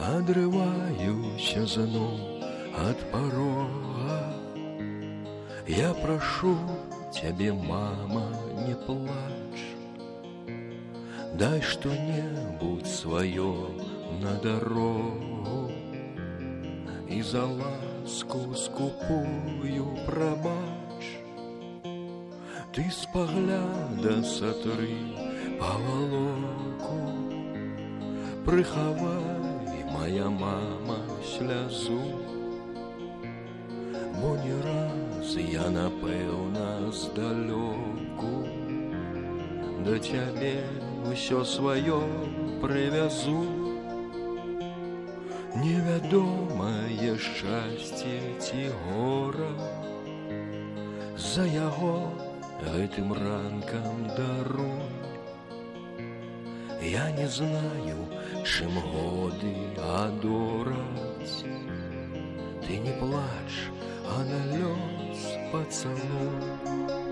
адрываюся зноў ад парога. Я прашу цябе, мама, не плач, дай што-небудзь сваё на дарогу і за ласку скупую прабач. Ты спагляда сатры павалоку, прыхавай, моя мама, слязу, бо не раз я, напэўна, здалёку да цябе ўсё сваё прывязу. Невядомае шчасце ці гора, за яго гэтым ранкам даруй. Я не знаю, чым годы адораць, ты не плач, а на лёс пацалуй.